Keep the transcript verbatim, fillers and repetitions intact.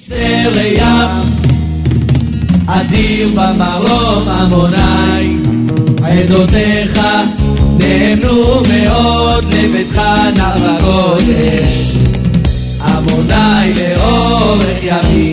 שדה ים, אדיר במרום עמוני, עדותיך נאמנו מאוד לביתך נער הקודש, עמוני לאורך ימים.